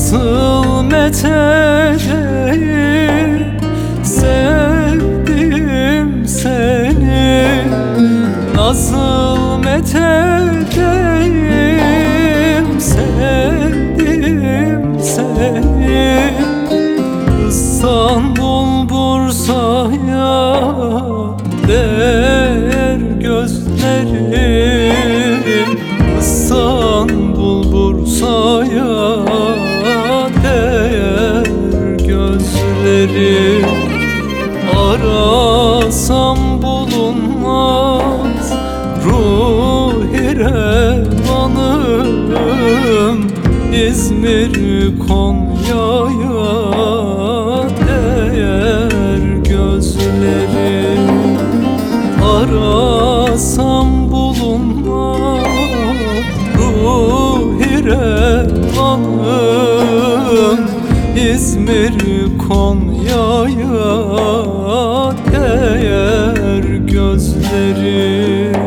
Nasıl methedeyim sevdim seni, nasıl methedeyim sevdim seni. İstanbul Bursa'ya değer gözlerim, İstanbul Bursa'ya değer gözlerim. Arasam bulunmaz ruhi revanım, İzmir Konya'ya değer gözlerim. Arasam bulunmaz ruhi revanım, İzmir Konya'ya değer gözlerim.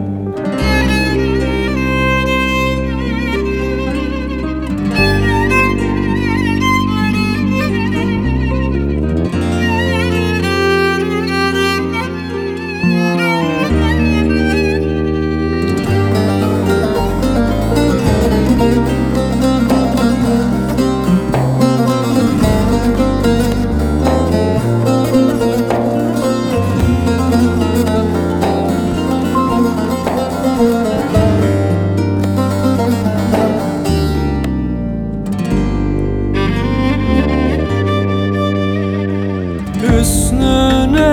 Hüsnüne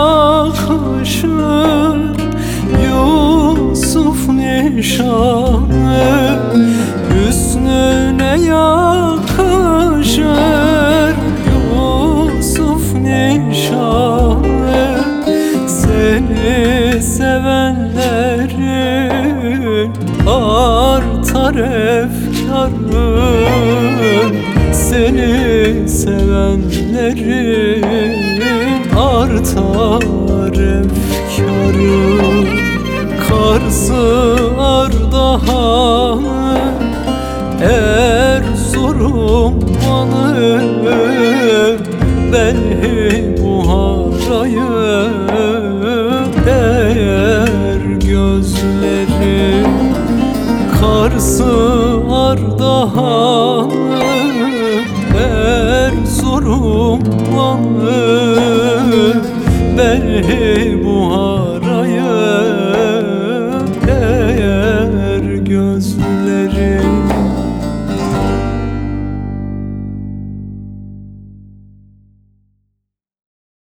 yakışır Yusuf nişanı, hüsnüne yakışır Yusuf nişanı. Seni sevenlerin artar efkarın, seni sevenlerin artar efkarın. Kars'ı, Ardahan'ı, Erzurum Van'ı, Belhi Buhara'yı değer gözlerim. Kars'ı, Ardahan'ı, Erzurum Van'ı, Belhi Buhara'yı